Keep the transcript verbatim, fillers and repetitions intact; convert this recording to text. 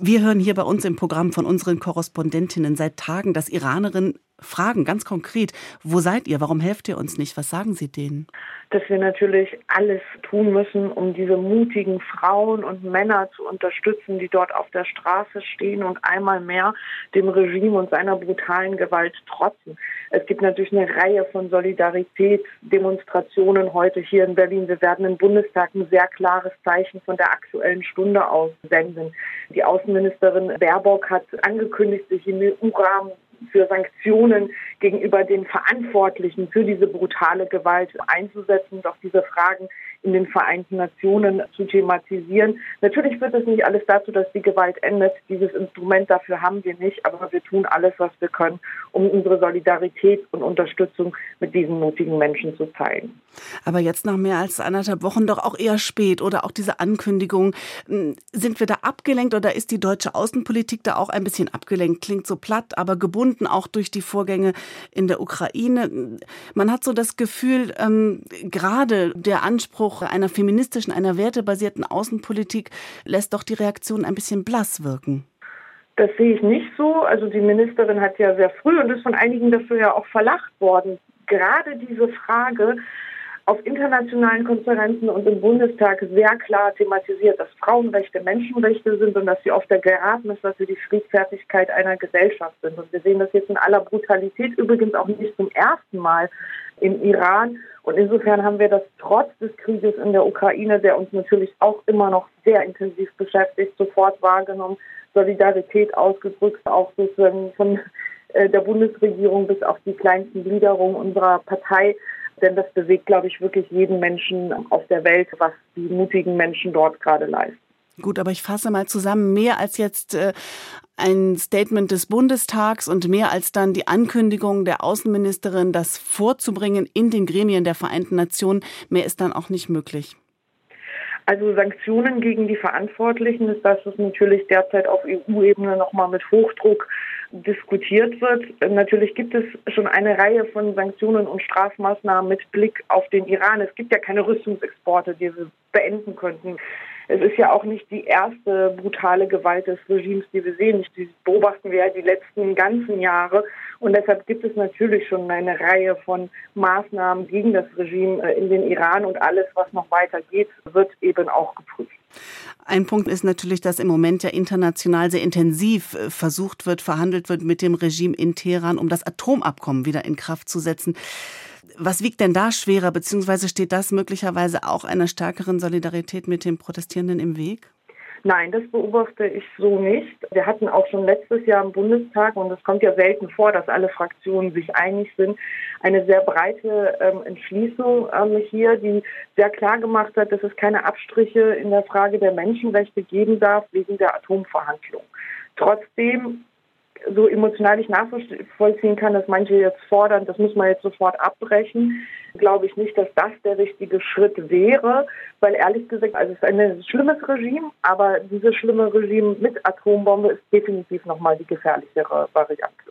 Wir hören hier bei uns im Programm von unseren Korrespondentinnen seit Tagen, dass Iranerinnen fragen, ganz konkret, wo seid ihr, warum helft ihr uns nicht, was sagen sie denen? Dass wir natürlich alles tun müssen, um diese mutigen Frauen und Männer zu unterstützen, die dort auf der Straße stehen und einmal mehr dem Regime und seiner brutalen Gewalt trotzen. Es gibt natürlich eine Reihe von Solidaritätsdemonstrationen heute hier in Berlin. Wir werden im Bundestag ein sehr klares Zeichen von der Aktuellen Stunde aussenden. Die Außenministerin Baerbock hat angekündigt, sich im E U-Rahmen für Sanktionen gegenüber den Verantwortlichen für diese brutale Gewalt einzusetzen und auch diese Fragen in den Vereinten Nationen zu thematisieren. Natürlich führt es nicht alles dazu, dass die Gewalt endet. Dieses Instrument dafür haben wir nicht, aber wir tun alles, was wir können, um unsere Solidarität und Unterstützung mit diesen mutigen Menschen zu zeigen. Aber jetzt nach mehr als anderthalb Wochen doch auch eher spät oder auch diese Ankündigung. Sind wir da abgelenkt oder ist die deutsche Außenpolitik da auch ein bisschen abgelenkt? Klingt so platt, aber gebunden auch durch die Vorgänge in der Ukraine. Man hat so das Gefühl, ähm, gerade der Anspruch einer feministischen, einer wertebasierten Außenpolitik lässt doch die Reaktion ein bisschen blass wirken. Das sehe ich nicht so. Also die Ministerin hat ja sehr früh und ist von einigen dafür ja auch verlacht worden. Gerade diese Frage auf internationalen Konferenzen und im Bundestag sehr klar thematisiert, dass Frauenrechte Menschenrechte sind und dass sie auf der Gradmesser für die Friedfertigkeit einer Gesellschaft sind. Und wir sehen das jetzt in aller Brutalität, übrigens auch nicht zum ersten Mal im Iran. Und insofern haben wir das trotz des Krieges in der Ukraine, der uns natürlich auch immer noch sehr intensiv beschäftigt, sofort wahrgenommen, Solidarität ausgedrückt, auch sozusagen von der Bundesregierung bis auf die kleinsten Gliederungen unserer Partei. Denn das bewegt, glaube ich, wirklich jeden Menschen auf der Welt, was die mutigen Menschen dort gerade leisten. Gut, aber ich fasse mal zusammen, mehr als jetzt äh, ein Statement des Bundestags und mehr als dann die Ankündigung der Außenministerin, das vorzubringen in den Gremien der Vereinten Nationen, mehr ist dann auch nicht möglich. Also Sanktionen gegen die Verantwortlichen ist das, was natürlich derzeit auf E U-Ebene nochmal mit Hochdruck diskutiert wird. Natürlich gibt es schon eine Reihe von Sanktionen und Strafmaßnahmen mit Blick auf den Iran. Es gibt ja keine Rüstungsexporte, die wir beenden könnten. Es ist ja auch nicht die erste brutale Gewalt des Regimes, die wir sehen. Die beobachten wir ja die letzten ganzen Jahre. Und deshalb gibt es natürlich schon eine Reihe von Maßnahmen gegen das Regime in den Iran. Und alles, was noch weitergeht, wird eben auch geprüft. Ein Punkt ist natürlich, dass im Moment ja international sehr intensiv versucht wird, verhandelt wird mit dem Regime in Teheran, um das Atomabkommen wieder in Kraft zu setzen. Was wiegt denn da schwerer, beziehungsweise steht das möglicherweise auch einer stärkeren Solidarität mit den Protestierenden im Weg? Nein, das beobachte ich so nicht. Wir hatten auch schon letztes Jahr im Bundestag, und es kommt ja selten vor, dass alle Fraktionen sich einig sind, eine sehr breite ähm, Entschließung ähm, hier, die sehr klar gemacht hat, dass es keine Abstriche in der Frage der Menschenrechte geben darf wegen der Atomverhandlungen. Trotzdem, so emotional ich nachvollziehen kann, dass manche jetzt fordern, das muss man jetzt sofort abbrechen, glaube ich nicht, dass das der richtige Schritt wäre, weil ehrlich gesagt, also es ist ein schlimmes Regime, aber dieses schlimme Regime mit Atombombe ist definitiv nochmal die gefährlichere Variante.